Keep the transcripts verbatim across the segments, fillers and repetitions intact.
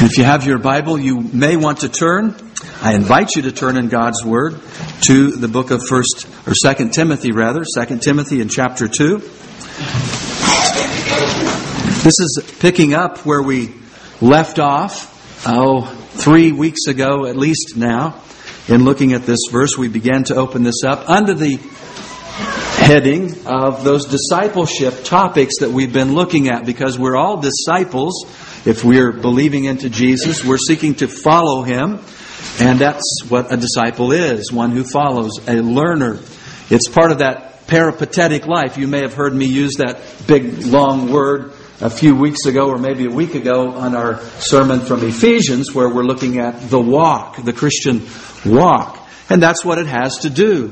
If you have your Bible, you may want to turn. I invite you to turn in God's Word to the book of First or Second Timothy, rather, Second Timothy in chapter two. This is picking up where we left off, oh, three weeks ago at least now. In looking at this verse, we began to open this up under the heading of those discipleship topics that we've been looking at, because we're all disciples. If we're believing into Jesus, we're seeking to follow Him. And that's what a disciple is, one who follows, a learner. It's part of that peripatetic life. You may have heard me use that big, long word a few weeks ago, or maybe a week ago, on our sermon from Ephesians, where we're looking at the walk, the Christian walk. And that's what it has to do.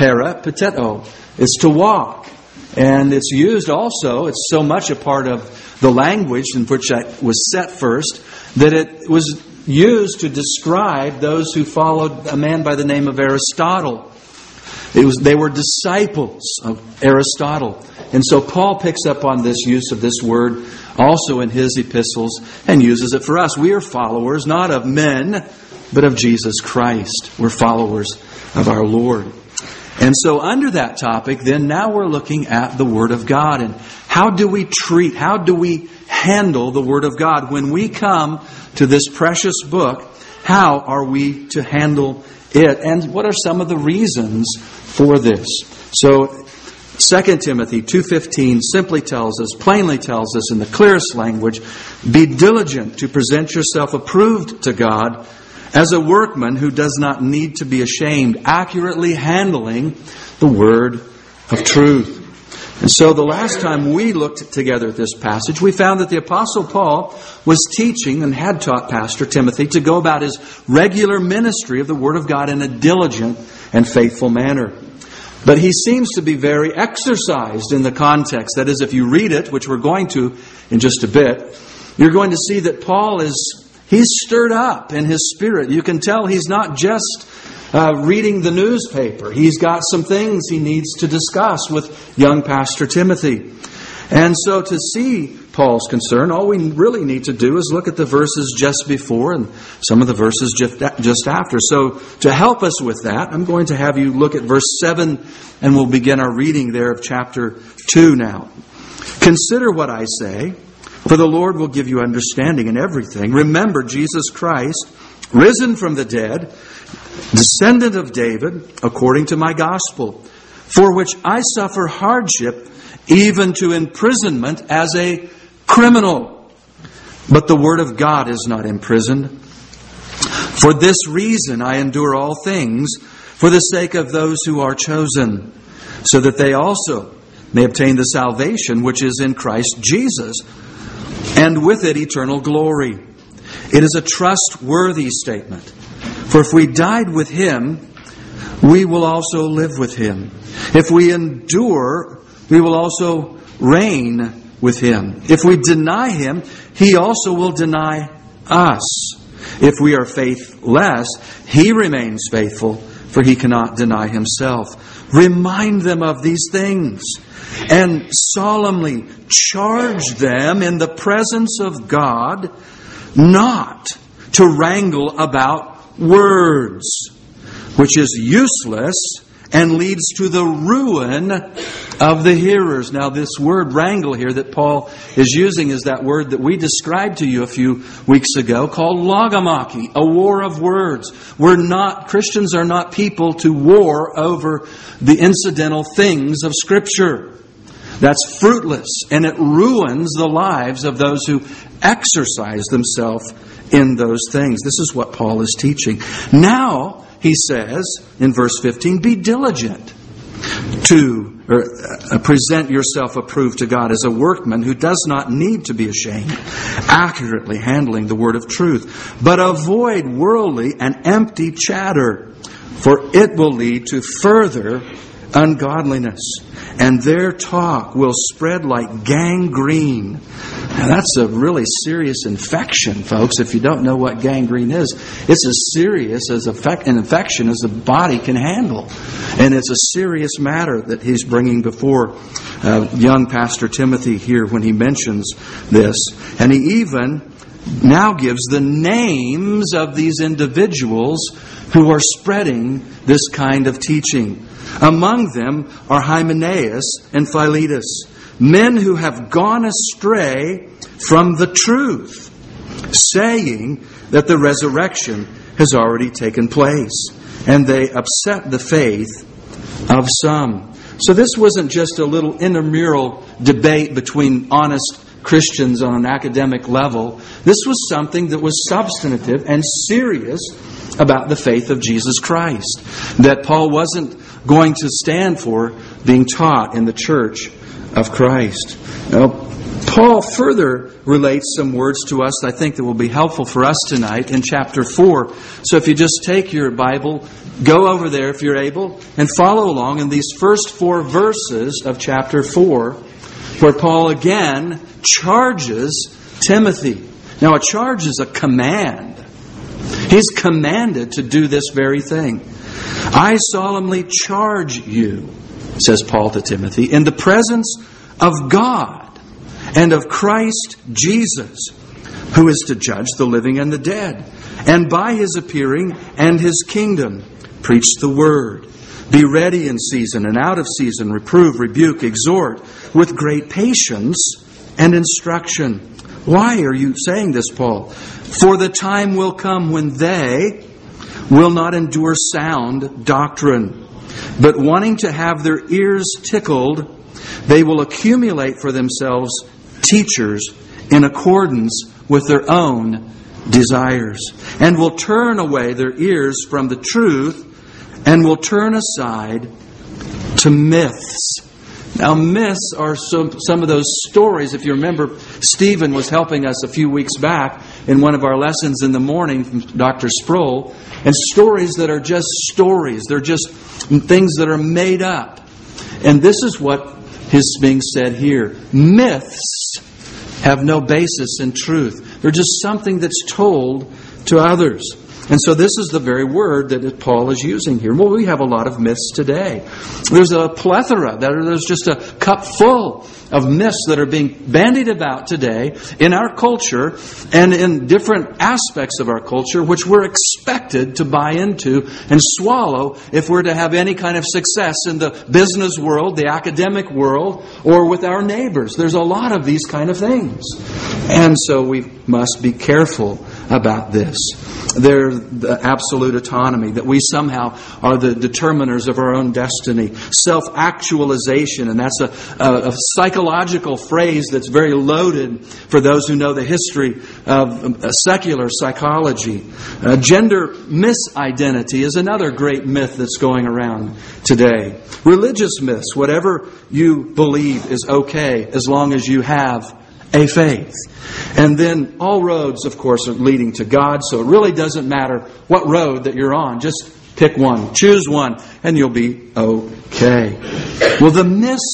Peripateo. It's to walk. And it's used also, it's so much a part of the language in which that was set first, that it was used to describe those who followed a man by the name of Aristotle. It was they were disciples of Aristotle. And so Paul picks up on this use of this word also in his epistles and uses it for us. We are followers not of men, but of Jesus Christ. We're followers of our Lord. And so under that topic, then now we're looking at the Word of God. And how do we treat, how do we handle the Word of God? When we come to this precious book, how are we to handle it? And what are some of the reasons for this? So Second Timothy two fifteen simply tells us, plainly tells us in the clearest language, be diligent to present yourself approved to God as a workman who does not need to be ashamed, accurately handling the word of truth. And so the last time we looked together at this passage, we found that the Apostle Paul was teaching and had taught Pastor Timothy to go about his regular ministry of the Word of God in a diligent and faithful manner. But he seems to be very exercised in the context. That is, if you read it, which we're going to in just a bit, you're going to see that Paul is He's stirred up in his spirit. You can tell he's not just uh, reading the newspaper. He's got some things he needs to discuss with young Pastor Timothy. And so to see Paul's concern, all we really need to do is look at the verses just before and some of the verses just after. So to help us with that, I'm going to have you look at verse seven, and we'll begin our reading there of chapter two now. Consider what I say, for the Lord will give you understanding in everything. Remember Jesus Christ, risen from the dead, descendant of David, according to my gospel, for which I suffer hardship, even to imprisonment as a criminal. But the word of God is not imprisoned. For this reason I endure all things, for the sake of those who are chosen, so that they also may obtain the salvation which is in Christ Jesus, and with it eternal glory. It is a trustworthy statement. For if we died with Him, we will also live with Him. If we endure, we will also reign with Him. If we deny Him, He also will deny us. If we are faithless, He remains faithful, for He cannot deny Himself. Remind them of these things, and solemnly charge them in the presence of God not to wrangle about words, which is useless and leads to the ruin of the hearers. Now, this word wrangle here that Paul is using is that word that we described to you a few weeks ago called logomachy, a war of words. We're not, Christians are not people to war over the incidental things of Scripture. That's fruitless, and it ruins the lives of those who exercise themselves in those things. This is what Paul is teaching. Now, he says in verse fifteen, be diligent to or, uh, present yourself approved to God as a workman who does not need to be ashamed, accurately handling the word of truth. But avoid worldly and empty chatter, for it will lead to further ungodliness, and their talk will spread like gangrene. Now, that's a really serious infection, folks. If you don't know what gangrene is, it's as serious as an infection as the body can handle. And it's a serious matter that he's bringing before uh, young Pastor Timothy here when he mentions this. And he even now gives the names of these individuals who are spreading this kind of teaching. Among them are Hymenaeus and Philetus, men who have gone astray from the truth, saying that the resurrection has already taken place, and they upset the faith of some. So this wasn't just a little intramural debate between honest Christians on an academic level. This was something that was substantive and serious about the faith of Jesus Christ, that Paul wasn't going to stand for being taught in the church of Christ. Now, Paul further relates some words to us I think that will be helpful for us tonight in chapter four. So if you just take your Bible, go over there if you're able, and follow along in these first four verses of chapter four, where Paul again charges Timothy. Now, a charge is a command. He's commanded to do this very thing. I solemnly charge you, says Paul to Timothy, in the presence of God and of Christ Jesus, who is to judge the living and the dead, and by His appearing and His kingdom, preach the word. Be ready in season and out of season, reprove, rebuke, exhort, with great patience and instruction. Why are you saying this, Paul? For the time will come when they will not endure sound doctrine, but wanting to have their ears tickled, they will accumulate for themselves teachers in accordance with their own desires, and will turn away their ears from the truth, and will turn aside to myths. Now, myths are some, some of those stories. If you remember, Stephen was helping us a few weeks back in one of our lessons in the morning from Doctor Sproul. And stories that are just stories. They're just things that are made up. And this is what is being said here. Myths have no basis in truth. They're just something that's told to others. And so this is the very word that Paul is using here. Well, we have a lot of myths today. There's a plethora. There's just a cup full of myths that are being bandied about today in our culture and in different aspects of our culture, which we're expected to buy into and swallow if we're to have any kind of success in the business world, the academic world, or with our neighbors. There's a lot of these kind of things. And so we must be careful about this. There's the absolute autonomy, that we somehow are the determiners of our own destiny. Self-actualization, and that's a, a, a psychological phrase that's very loaded for those who know the history of secular psychology. Uh, gender misidentity is another great myth that's going around today. Religious myths, whatever you believe is okay as long as you have a faith. And then all roads, of course, are leading to God, so it really doesn't matter what road that you're on. Just pick one, choose one, and you'll be okay. Well, the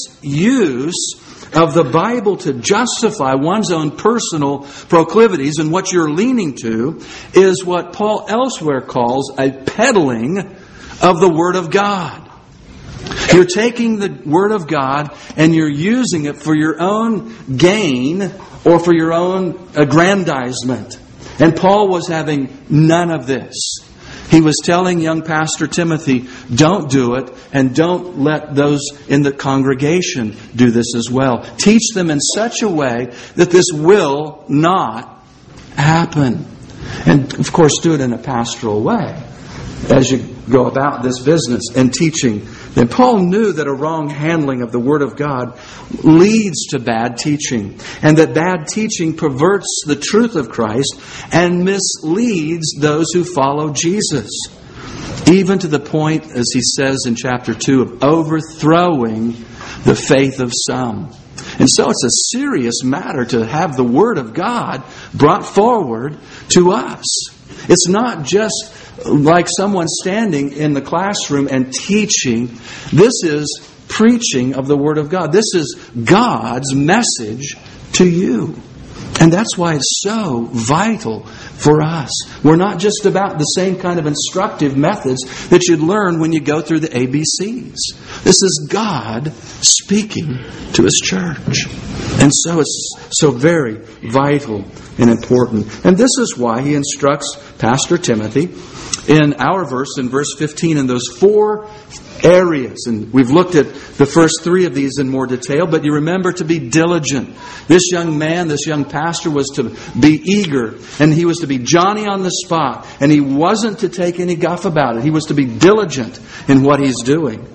misuse of the Bible to justify one's own personal proclivities and what you're leaning to is what Paul elsewhere calls a peddling of the Word of God. You're taking the Word of God and you're using it for your own gain or for your own aggrandizement. And Paul was having none of this. He was telling young Pastor Timothy, don't do it, and don't let those in the congregation do this as well. Teach them in such a way that this will not happen. And of course, do it in a pastoral way as you go about this business and teaching. And Paul knew that a wrong handling of the Word of God leads to bad teaching, and that bad teaching perverts the truth of Christ and misleads those who follow Jesus, even to the point, as he says in chapter two, of overthrowing the faith of some. And so it's a serious matter to have the Word of God brought forward to us. It's not just like someone standing in the classroom and teaching. This is preaching of the Word of God. This is God's message to you. And that's why it's so vital for us. We're not just about the same kind of instructive methods that you'd learn when you go through the A B Cs. This is God speaking to His church. And so it's so very vital and important. And this is why He instructs Pastor Timothy in our verse, in verse fifteen, in those four areas. And we've looked at the first three of these in more detail, but you remember to be diligent. This young man, this young pastor was to be eager, and he was to be Johnny on the spot, and he wasn't to take any guff about it. He was to be diligent in what he's doing.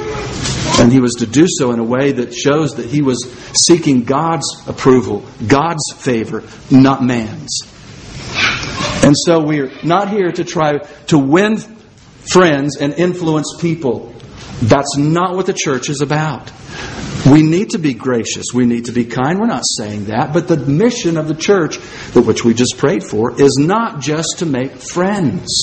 And he was to do so in a way that shows that he was seeking God's approval, God's favor, not man's. And so we're not here to try to win friends and influence people. That's not what the church is about. We need to be gracious. We need to be kind. We're not saying that. But the mission of the church, which we just prayed for, is not just to make friends.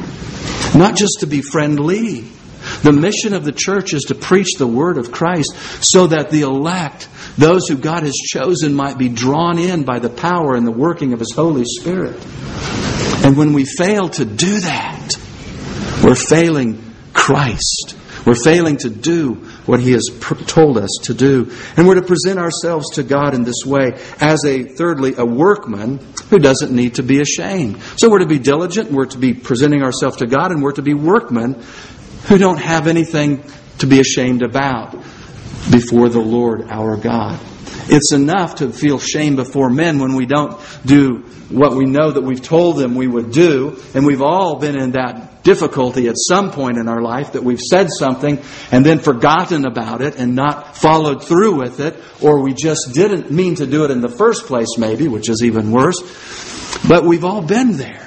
Not just to be friendly. The mission of the church is to preach the word of Christ so that the elect, those who God has chosen, might be drawn in by the power and the working of His Holy Spirit. And when we fail to do that, we're failing Christ. We're failing to do what He has told us to do. And we're to present ourselves to God in this way as a, thirdly, a workman who doesn't need to be ashamed. So we're to be diligent, we're to be presenting ourselves to God, and we're to be workmen who don't have anything to be ashamed about before the Lord our God. It's enough to feel shame before men when we don't do what we know that we've told them we would do. And we've all been in that difficulty at some point in our life, that we've said something and then forgotten about it and not followed through with it. Or we just didn't mean to do it in the first place maybe, which is even worse. But we've all been there.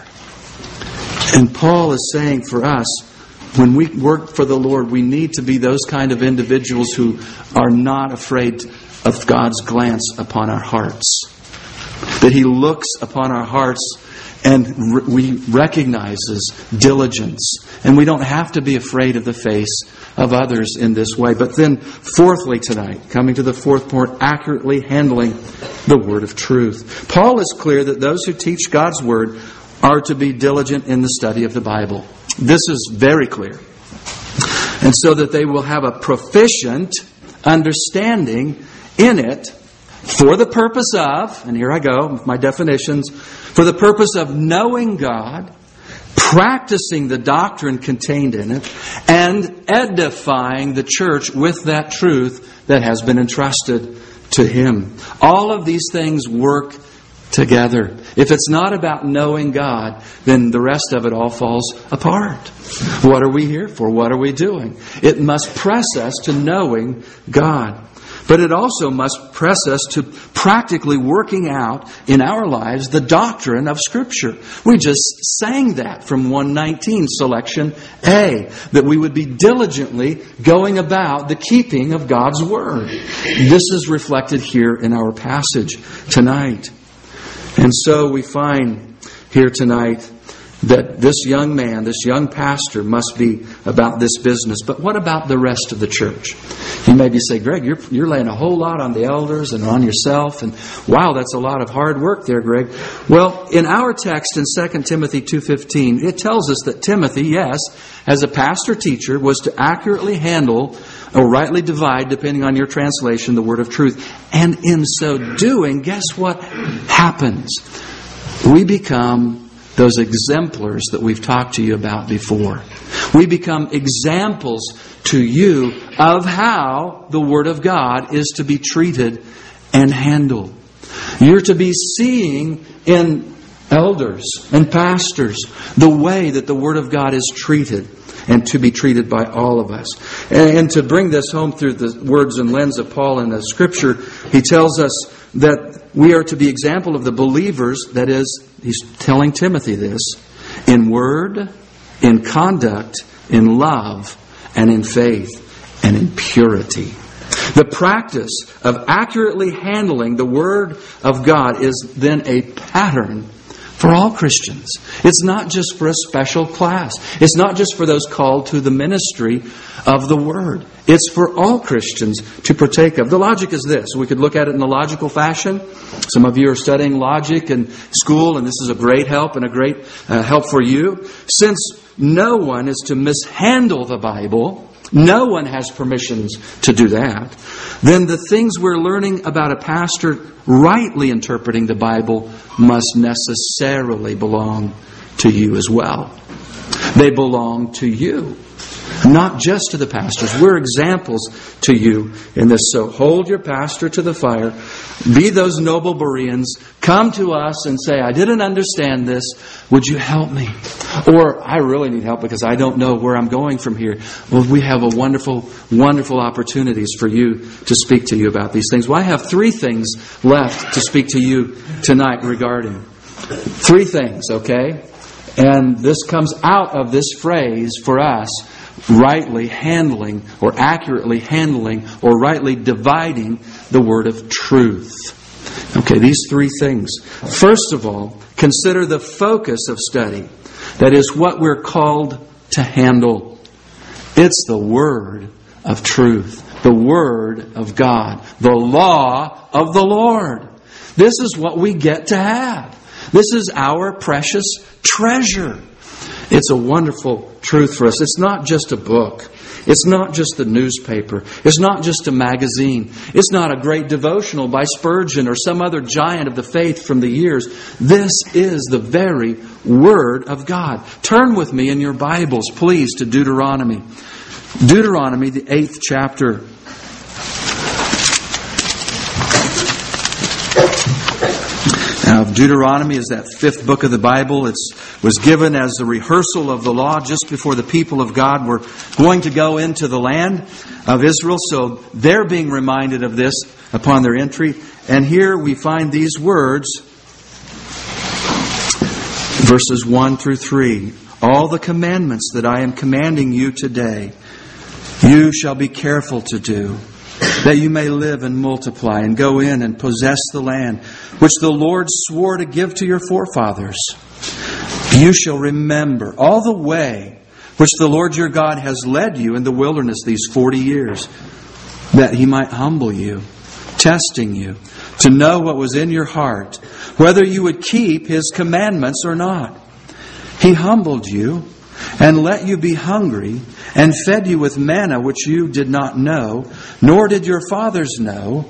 And Paul is saying for us, when we work for the Lord, we need to be those kind of individuals who are not afraid of God's glance upon our hearts. That He looks upon our hearts and re- we recognizes diligence. And we don't have to be afraid of the face of others in this way. But then, fourthly tonight, coming to the fourth point, accurately handling the word of truth. Paul is clear that those who teach God's word are to be diligent in the study of the Bible. This is very clear. And so that they will have a proficient understanding in it for the purpose of, and here I go with my definitions, for the purpose of knowing God, practicing the doctrine contained in it, and edifying the church with that truth that has been entrusted to Him. All of these things work together. If it's not about knowing God, then the rest of it all falls apart. What are we here for? What are we doing? It must press us to knowing God. But it also must press us to practically working out in our lives the doctrine of Scripture. We just sang that from one nineteen, selection A, that we would be diligently going about the keeping of God's Word. This is reflected here in our passage tonight. And so we find here tonight that this young man, this young pastor must be about this business. But what about the rest of the church? You maybe say, Greg, you're, you're laying a whole lot on the elders and on yourself. And wow, that's a lot of hard work there, Greg. Well, in our text in Second Timothy two fifteen, it tells us that Timothy, yes, as a pastor-teacher, was to accurately handle or rightly divide, depending on your translation, the word of truth. And in so doing, guess what happens? We become those exemplars that we've talked to you about before. We become examples to you of how the Word of God is to be treated and handled. You're to be seeing in elders and pastors the way that the Word of God is treated and to be treated by all of us. And to bring this home through the words and lens of Paul in the Scripture, he tells us that we are to be example of the believers. That is, he's telling Timothy this, in word, in conduct, in love, and in faith, and in purity. The practice of accurately handling the Word of God is then a pattern for all Christians. It's not just for a special class. It's not just for those called to the ministry of the Word. It's for all Christians to partake of. The logic is this. We could look at it in a logical fashion. Some of you are studying logic in school, and this is a great help and a great uh, help for you. Since no one is to mishandle the Bible, no one has permissions to do that, then the things we're learning about a pastor rightly interpreting the Bible must necessarily belong to you as well. They belong to you, not just to the pastors. We're examples to you in this. So hold your pastor to the fire. Be those noble Bereans. Come to us and say, I didn't understand this. Would you help me? Or, I really need help because I don't know where I'm going from here. Well, we have a wonderful, wonderful opportunities for you to speak to you about these things. Well, I have three things left to speak to you tonight regarding. Three things, okay? And this comes out of this phrase for us, rightly handling or accurately handling or rightly dividing the word of truth. Okay, these three things. First of all, consider the focus of study. That is what we're called to handle. It's the word of truth. The word of God. The law of the Lord. This is what we get to have. This is our precious treasure. It's a wonderful truth for us. It's not just a book. It's not just the newspaper. It's not just a magazine. It's not a great devotional by Spurgeon or some other giant of the faith from the years. This is the very Word of God. Turn with me in your Bibles, please, to Deuteronomy. Deuteronomy, the eighth chapter. Now, Deuteronomy is that fifth book of the Bible. It was given as a rehearsal of the law just before the people of God were going to go into the land of Israel. So they're being reminded of this upon their entry. And here we find these words, verses one through three. All the commandments that I am commanding you today, you shall be careful to do, that you may live and multiply and go in and possess the land which the Lord swore to give to your forefathers. You shall remember all the way which the Lord your God has led you in the wilderness these forty years, that He might humble you, testing you, to know what was in your heart, whether you would keep His commandments or not. He humbled you and let you be hungry, and fed you with manna which you did not know, nor did your fathers know,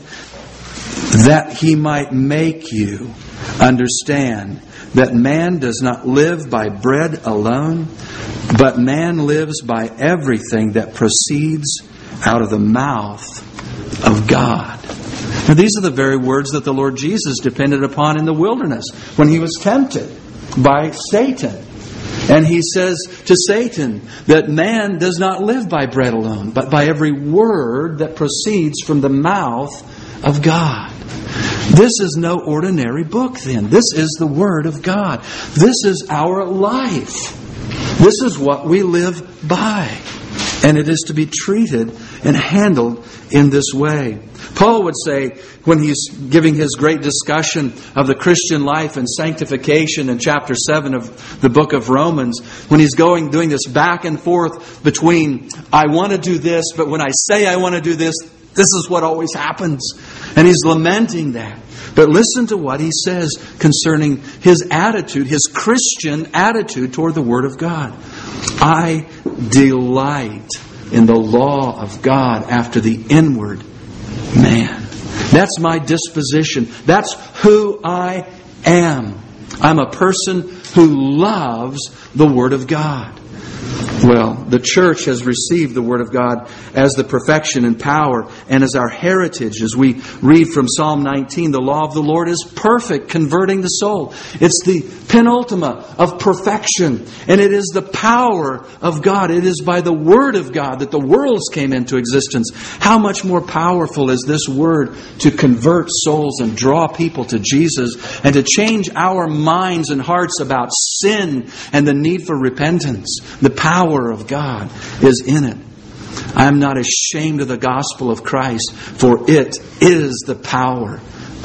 that He might make you understand that man does not live by bread alone, but man lives by everything that proceeds out of the mouth of God. Now, these are the very words that the Lord Jesus depended upon in the wilderness when He was tempted by Satan. And He says to Satan that man does not live by bread alone, but by every word that proceeds from the mouth of God. This is no ordinary book then. This is the Word of God. This is our life. This is what we live by. And it is to be treated and handled in this way. Paul would say, when he's giving his great discussion of the Christian life and sanctification in chapter seven of the book of Romans, when he's going doing this back and forth between, I want to do this, but when I say I want to do this, this is what always happens. And he's lamenting that. But listen to what he says concerning his attitude, his Christian attitude toward the Word of God. I delight in the law of God after the inward man. That's my disposition. That's who I am. I'm a person who loves the Word of God. Well, the church has received the Word of God as the perfection and power and as our heritage. As we read from Psalm nineteen, the law of the Lord is perfect, converting the soul. It's the penultima of perfection. And it is the power of God. It is by the Word of God that the worlds came into existence. How much more powerful is this Word to convert souls and draw people to Jesus and to change our minds and hearts about sin and the need for repentance. The power of God is in it. I am not ashamed of the gospel of Christ, for it is the power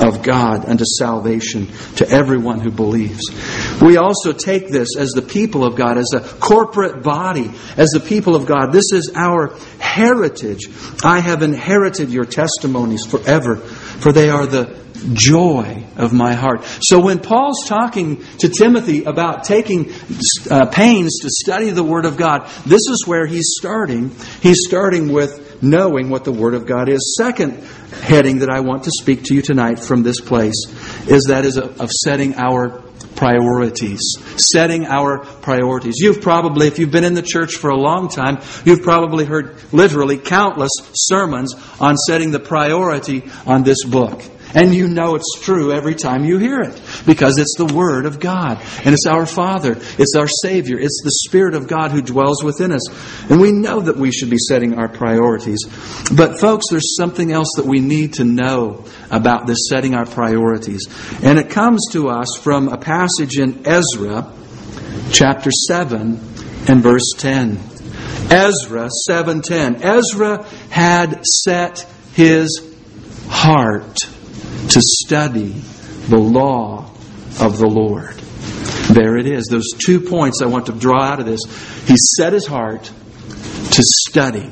of God unto salvation to everyone who believes. We also take this as the people of God, as a corporate body, as the people of God. This is our heritage. I have inherited your testimonies forever, for they are the joy of my heart. So when Paul's talking to Timothy about taking uh, pains to study the Word of God, this is where he's starting. He's starting with knowing what the Word of God is. Second heading that I want to speak to you tonight from this place is that is of setting our priorities. Setting our priorities. You've probably, if you've been in the church for a long time, you've probably heard literally countless sermons on setting the priority on this book. And you know it's true every time you hear it, because it's the Word of God. And it's our Father. It's our Savior. It's the Spirit of God who dwells within us. And we know that we should be setting our priorities. But folks, there's something else that we need to know about this setting our priorities. And it comes to us from a passage in Ezra, chapter seven and verse ten. Ezra seven ten. Ezra had set his heart to study the law of the Lord. There it is. Those two points I want to draw out of this. He set his heart to study.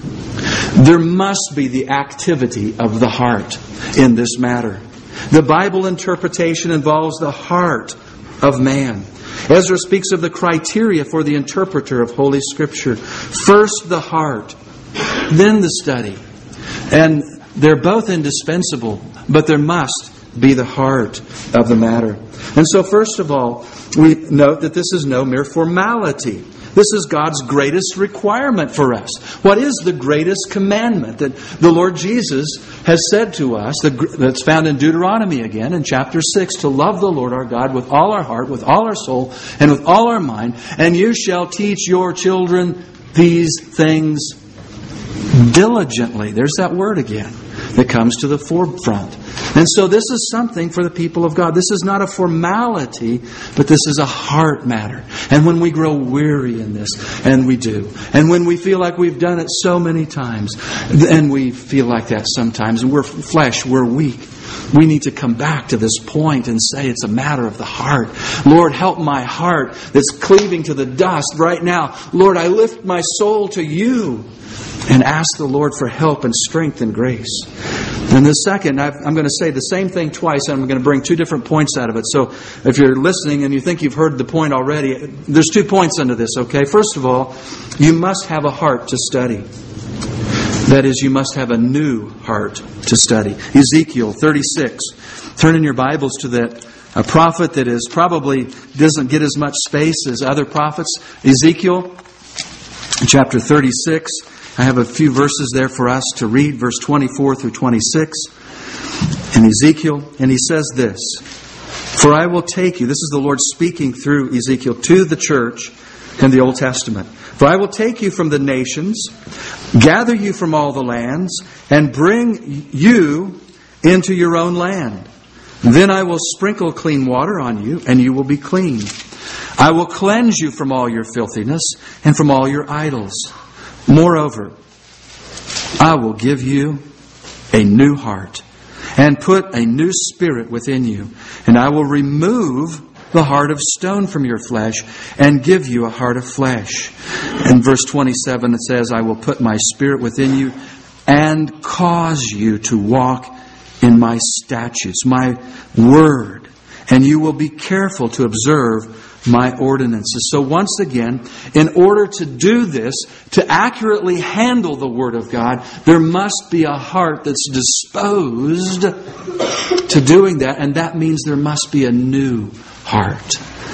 There must be the activity of the heart in this matter. The Bible interpretation involves the heart of man. Ezra speaks of the criteria for the interpreter of Holy Scripture. First the heart, then the study. And they're both indispensable, but there must be the heart of the matter. And so first of all, we note that this is no mere formality. This is God's greatest requirement for us. What is the greatest commandment that the Lord Jesus has said to us, that's found in Deuteronomy again in chapter six, to love the Lord our God with all our heart, with all our soul, and with all our mind, and you shall teach your children these things diligently. There's that word again that comes to the forefront. And so this is something for the people of God. This is not a formality, but this is a heart matter. And when we grow weary in this, and we do, and when we feel like we've done it so many times, and we feel like that sometimes, and we're flesh, we're weak, we need to come back to this point and say it's a matter of the heart. Lord, help my heart that's cleaving to the dust right now. Lord, I lift my soul to you. And ask the Lord for help and strength and grace. And the second, I've, I'm going to say the same thing twice, and I'm going to bring two different points out of it. So if you're listening and you think you've heard the point already, there's two points under this, okay? First of all, you must have a heart to study. That is, you must have a new heart to study. Ezekiel thirty-six. Turn in your Bibles to that a prophet that is probably doesn't get as much space as other prophets. Ezekiel chapter thirty-six. I have a few verses there for us to read, verse twenty-four through twenty-six in Ezekiel. And he says this, "For I will take you," this is the Lord speaking through Ezekiel to the church in the Old Testament. "For I will take you from the nations, gather you from all the lands, and bring you into your own land. Then I will sprinkle clean water on you, and you will be clean. I will cleanse you from all your filthiness and from all your idols. Moreover, I will give you a new heart and put a new spirit within you. And I will remove the heart of stone from your flesh and give you a heart of flesh." In verse twenty-seven it says, "I will put my spirit within you and cause you to walk in my statutes, my word, and you will be careful to observe my ordinances." So once again, in order to do this, to accurately handle the Word of God, there must be a heart that's disposed to doing that. And that means there must be a new heart.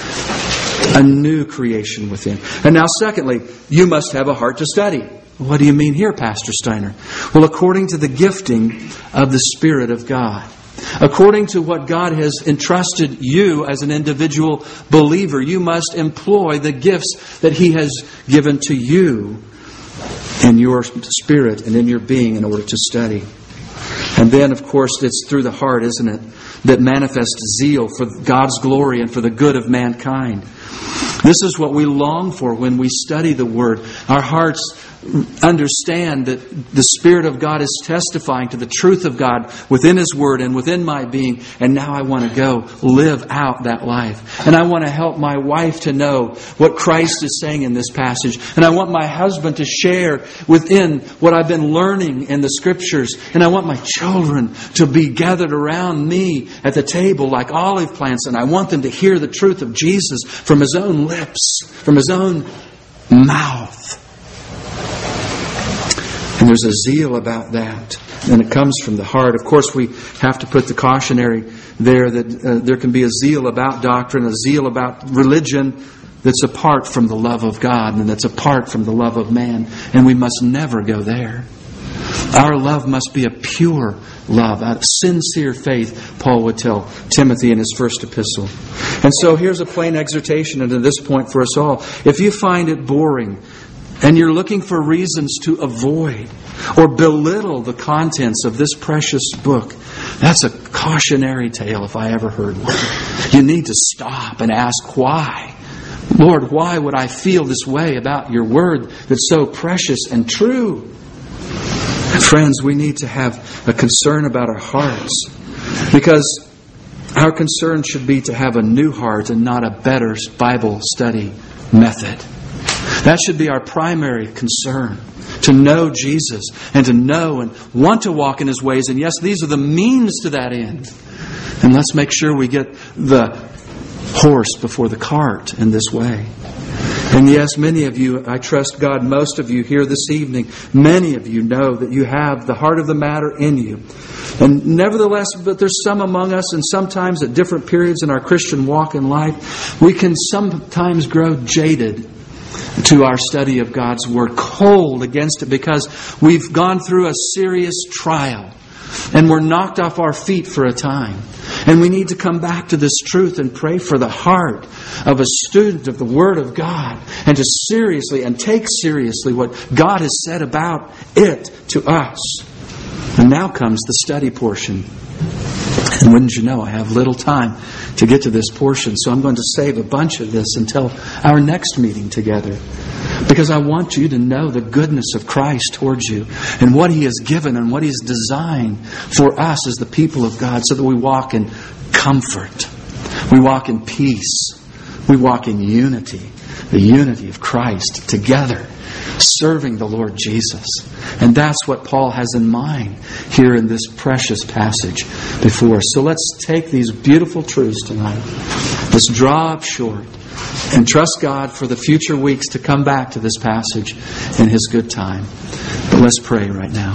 A new creation within. And now secondly, you must have a heart to study. What do you mean here, Pastor Steiner? Well, according to the gifting of the Spirit of God. According to what God has entrusted you as an individual believer, you must employ the gifts that He has given to you in your spirit and in your being in order to study. And then, of course, it's through the heart, isn't it, that manifests zeal for God's glory and for the good of mankind. This is what we long for when we study the Word. Our hearts understand that the Spirit of God is testifying to the truth of God within His Word and within my being. And now I want to go live out that life. And I want to help my wife to know what Christ is saying in this passage. And I want my husband to share within what I've been learning in the Scriptures. And I want my children to be gathered around me at the table like olive plants. And I want them to hear the truth of Jesus from His own lips, from His own mouth. And there's a zeal about that. And it comes from the heart. Of course, we have to put the cautionary there that uh, there can be a zeal about doctrine, a zeal about religion that's apart from the love of God and that's apart from the love of man. And we must never go there. Our love must be a pure love, a sincere faith, Paul would tell Timothy in his first epistle. And so here's a plain exhortation and to this point for us all. If you find it boring, and you're looking for reasons to avoid or belittle the contents of this precious book, that's a cautionary tale if I ever heard one. You need to stop and ask why. Lord, why would I feel this way about your word that's so precious and true? Friends, we need to have a concern about our hearts, because our concern should be to have a new heart and not a better Bible study method. That should be our primary concern, to know Jesus and to know and want to walk in His ways. And yes, these are the means to that end. And let's make sure we get the horse before the cart in this way. And yes, many of you, I trust God, most of you here this evening, many of you know that you have the heart of the matter in you. And nevertheless, but there's some among us, and sometimes at different periods in our Christian walk in life, we can sometimes grow jaded to our study of God's Word, cold against it, because we've gone through a serious trial and we're knocked off our feet for a time. And we need to come back to this truth and pray for the heart of a student of the Word of God, and to seriously and take seriously what God has said about it to us. And now comes the study portion. And wouldn't you know, I have little time to get to this portion, so I'm going to save a bunch of this until our next meeting together. Because I want you to know the goodness of Christ towards you and what He has given and what He's designed for us as the people of God, so that we walk in comfort. We walk in peace. We walk in unity. The unity of Christ together, serving the Lord Jesus. And that's what Paul has in mind here in this precious passage before us. So let's take these beautiful truths tonight. Let's draw up short and trust God for the future weeks to come back to this passage in His good time. But let's pray right now.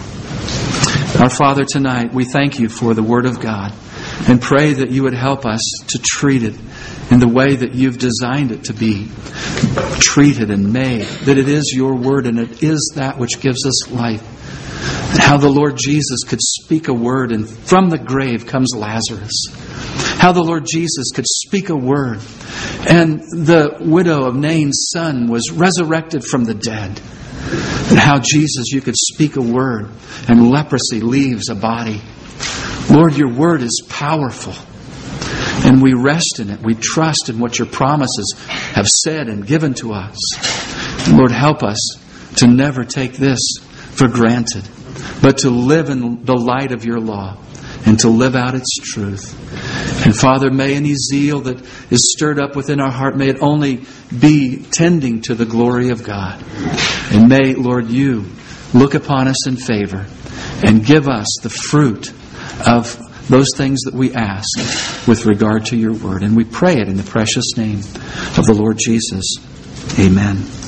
Our Father, tonight we thank You for the Word of God, and pray that You would help us to treat it in the way that You've designed it to be treated and made. That it is Your Word, and it is that which gives us life. And how the Lord Jesus could speak a word, and from the grave comes Lazarus. How the Lord Jesus could speak a word, and the widow of Nain's son was resurrected from the dead. And how, Jesus, You could speak a word and leprosy leaves a body. Lord, Your Word is powerful. And we rest in it. We trust in what Your promises have said and given to us. Lord, help us to never take this for granted, but to live in the light of Your law and to live out its truth. And Father, may any zeal that is stirred up within our heart, may it only be tending to the glory of God. And may, Lord, You look upon us in favor and give us the fruit of those things that we ask with regard to Your Word. And we pray it in the precious name of the Lord Jesus. Amen.